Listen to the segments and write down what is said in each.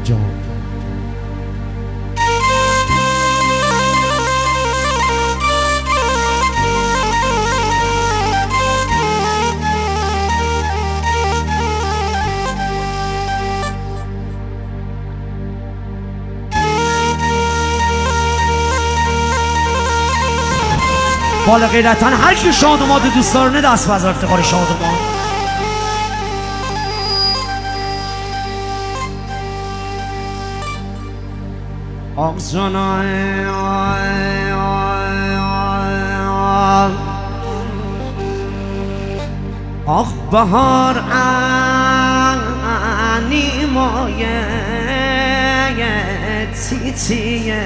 جان. بالا غیرتاً هر کی شادوماد دوست داره دست بزن افتخار شادوماد. آق جانای آق بهار انی مایه تیتیه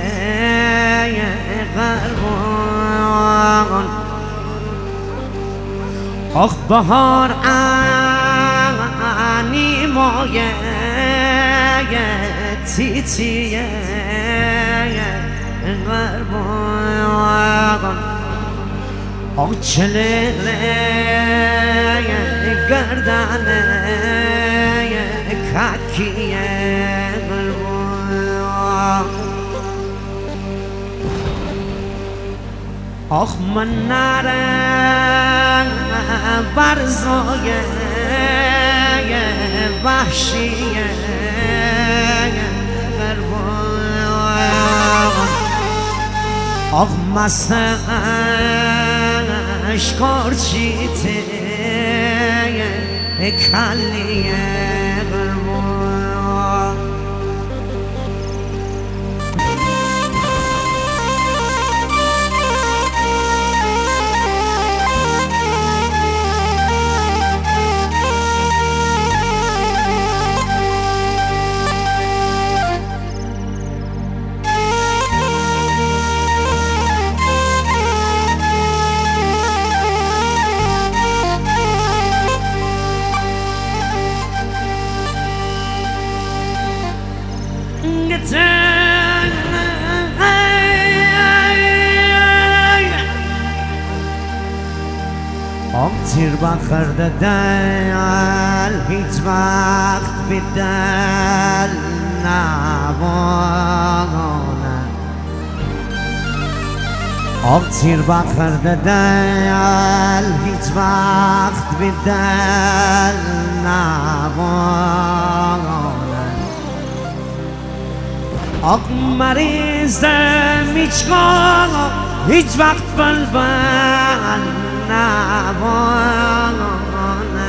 غربان. آخ بهار انی مایه تیتیه غربان. آخ چله گردنه ککیه غربان. آخ من نرم برزای وحشیه غربان. آخ مستش کارچیته کلیه غربان. آم تیر بخرده دل هیچ وقت به دل نوانه. آم تیر بخرده دل هیچ وقت به دل نوانه. آق مریضم هیچ وقت بلبل نوانه.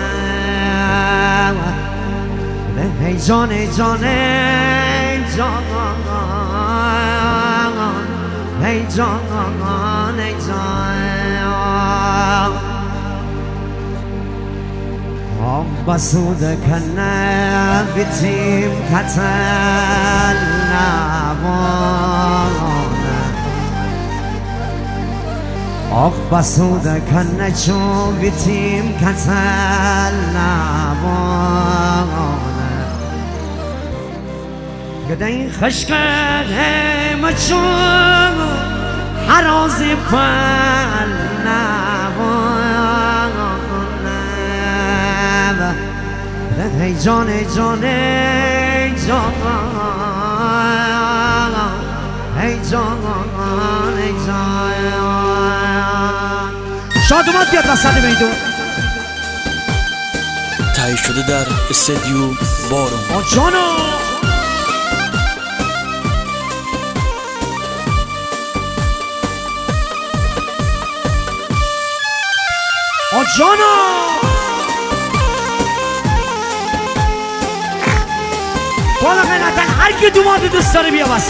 ای جان ای جان ای جان ای جان ای جان. آم بسوده کنه بیتیم کتل نوانه. آخ بسوده کنه چون بیتیم کتل نوانه. گدهی خشکه چون حرازی پل نوانه. ای جان ای جان ای جان ای جان ای جان. شادوماد بیاد وسط میدون. تهیه شده در استدیو بارون. جانا جانا بالا غیرتاً هر کی دوماد دوست داره بیا وسط.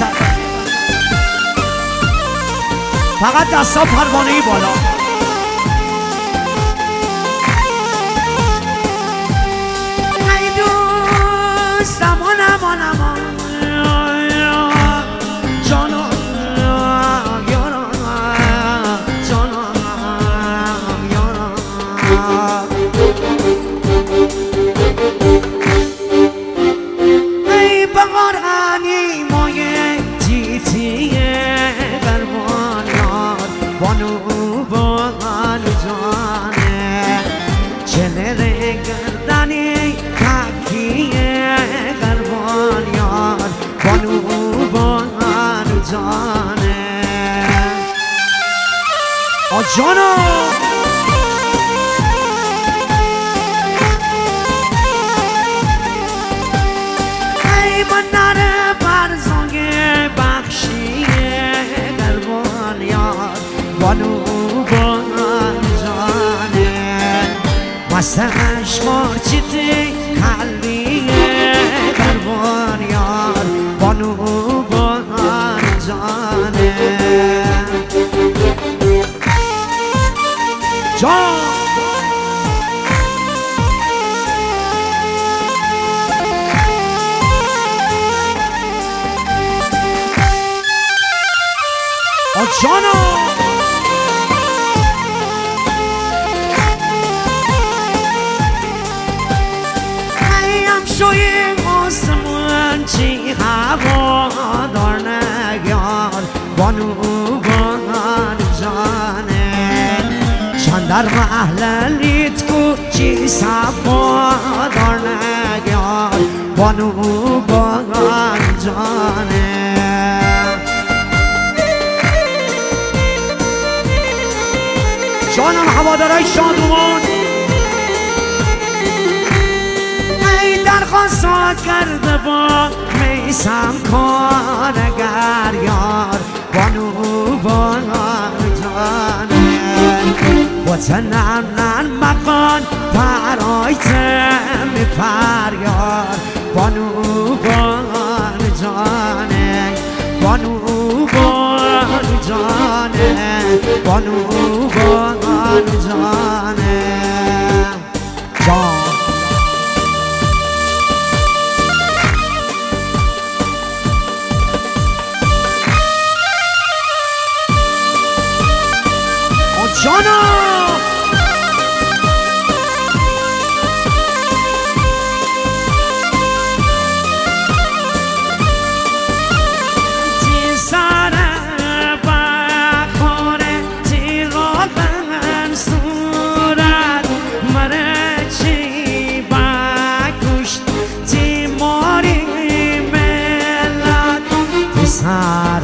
فقط دستا پروانه‌ای بالا. ای دوست امان امان امان جانا یارا جانا یارا. ای بهار انی مایه تیتیه غربان یار. بانو بانو جانه چله گردنی ککیه غربان یار. جانا ای من نره برزانگ بخشیه قربان یار بانو بان جانه مست عشق چیتی قلبیه قربان یار بانو بان جانه جان جانا ایم شوی آسمان چی هوا دار نگار بانو بان جانه چند در محللیت کو چی صفا دار نگار بانو بان جانه جانم هوادارای شادومان ای درخواست کرده با میسم کارگر یار بانو بان جانه وطنم نن مکان برایتم فریار بانو بان جانه بانو بان جانه بانو بان جانه جان جانا تی سر بخوره تی غابن صورت مره چی بکشت تی ماری ملت تی سر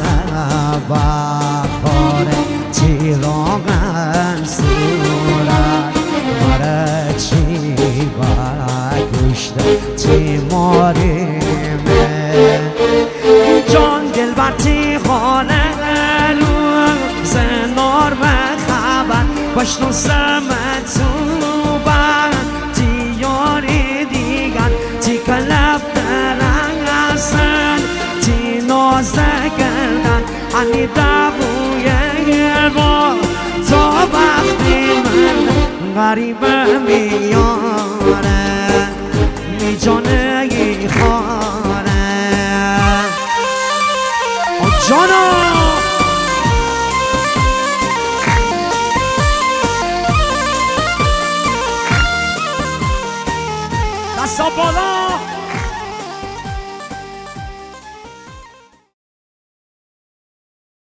بخوره تی غابن صورت مره چی بکشت تی ماری جان دل برتی خانه زنار به خبر باشنو سمت تو بند تی یاری دیگر تی کلب درنگ هستن تی نازه کردن هنی دبوی با تا وقتی من غریبه میاره می جانه ای خانه جانا دستا بالا